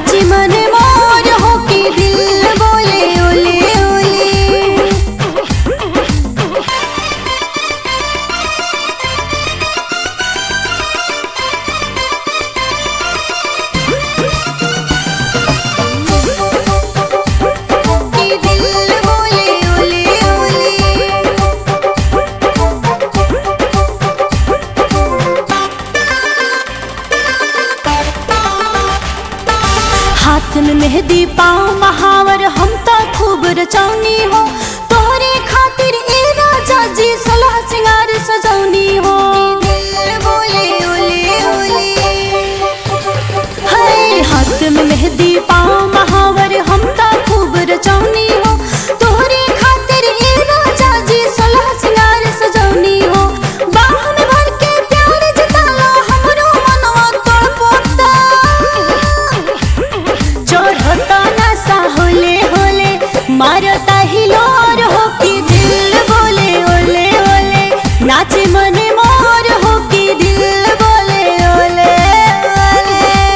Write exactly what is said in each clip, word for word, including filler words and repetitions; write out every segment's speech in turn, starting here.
नाची मन मोर हो कि दिल बोले ओले ओले। कि दिल बोले ओले ओले। हाथ में मेहंदी पाँव महावर हम तो खूब रचौनी हो। तोहरे खातिर ए राजा जी सलाह सिंगार सजौनी हो। दिल बोले ओले ओले। हाय हाथ में मेहंदी पाँव महावर हम तो खूब रचौनी हो। तोहरे खातिर ए राजा जी सलाह सिंगार सजौनी हो। बाह में भर के प्यार जताला हमरो मनवा तड़पता। चढ़ता नशा होले होले मारता हिलोर हो कि दिल बोले ओले ओले। नाचे मन मोर हो कि दिल बोले ओले ओले।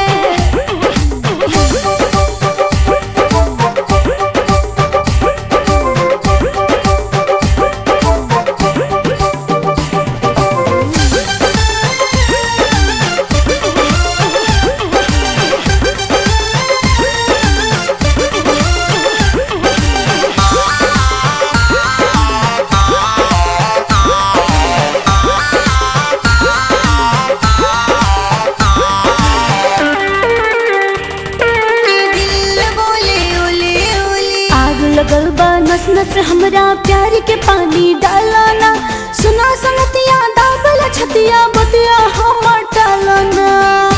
लगल बा नस नस हमरा प्यार के पानी डालाना। सुना संगतिया दाबल छतिया बतिया हमर टालाना।